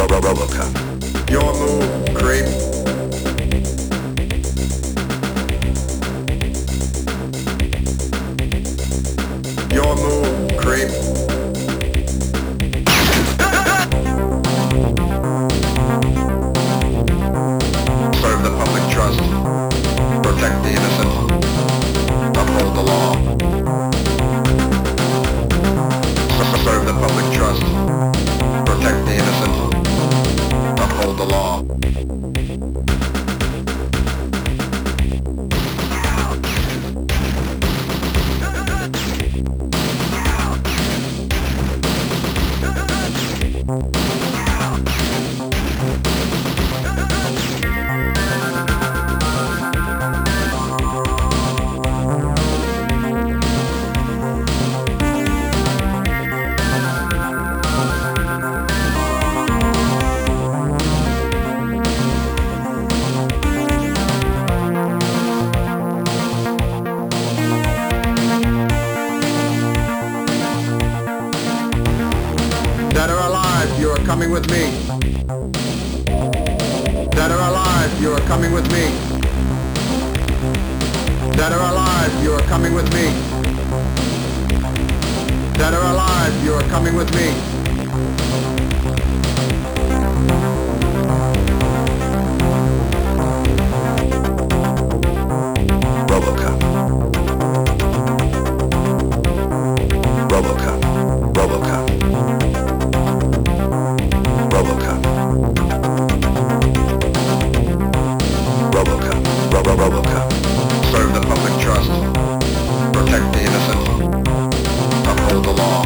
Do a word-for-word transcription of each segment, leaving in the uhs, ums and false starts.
Robocop. Your move, creep. Your move, creep. Serve the public trust. Protect the innocent. Uphold the law. Serve the public trust. Protect the innocent. Uphold the law. Dead or alive, you are coming with me. Dead or alive, you are coming with me. Dead or alive, you are coming with me. Dead or alive, you are coming with me. Robocop. Robocop. Robocop. Robocop. Robocop. Robo Robocop. Serve the public trust. Protect the innocent. Uphold the law.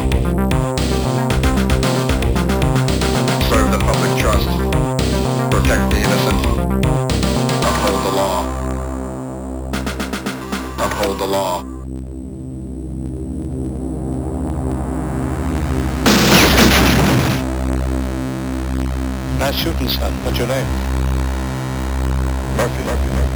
Serve the public trust. Protect the innocent. Uphold the law. Uphold the law. Nice shooting, son. What's your name? Murphy. Murphy. Murphy.